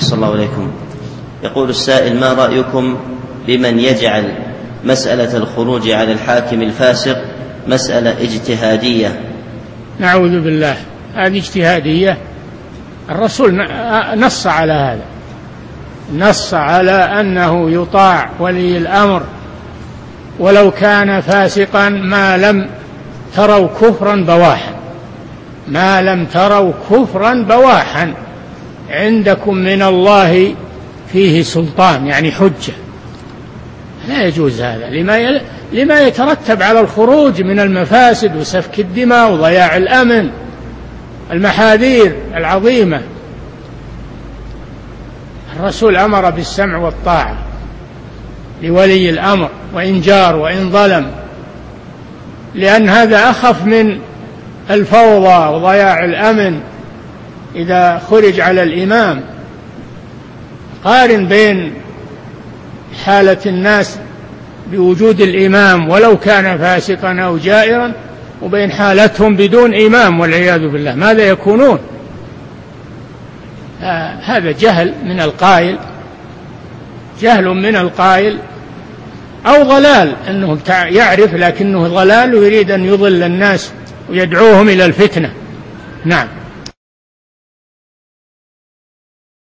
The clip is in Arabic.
أحسن الله إليكم. يقول السائل: ما رأيكم بمن يجعل مسألة الخروج على الحاكم الفاسق مسألة اجتهادية؟ نعوذ بالله، هذه اجتهادية؟ الرسول نص على هذا، نص على أنه يطاع ولي الأمر ولو كان فاسقا ما لم تروا كفرا بواحا، ما لم تروا كفرا بواحا، عندكم من الله فيه سلطان، يعني حجة. لا يجوز هذا لما يترتب على الخروج من المفاسد وسفك الدماء وضياع الأمن، المحاذير العظيمة. الرسول أمر بالسمع والطاعة لولي الأمر وإن جار وإن ظلم، لأن هذا أخف من الفوضى وضياع الأمن إذا خرج على الإمام. قارن بين حالة الناس بوجود الإمام ولو كان فاسقا أو جائرا وبين حالتهم بدون إمام والعياذ بالله، ماذا يكونون؟ هذا جهل من القائل، جهل من القائل أو ضلال، أنه يعرف لكنه ضلال ويريد أن يضل الناس ويدعوهم إلى الفتنة. نعم.